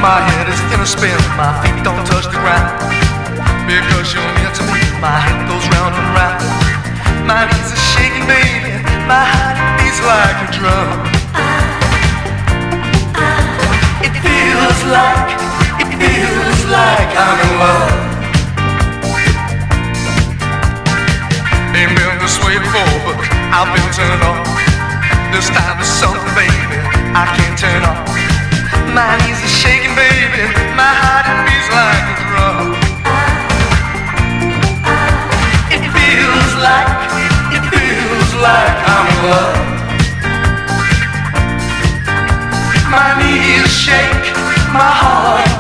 My head is in a spin, my feet don't touch the ground. Because you're near to me, my head goes round and round. My knees are shaking, baby, my heart beats like a drum. It feels like I'm in love. Ain't been this way before, but I've been turned on. This time there's something, baby, I can't turn off. My knees are shaking, baby, my heart it beats like a drum. It feels like I'm in love. My knees shake, my heart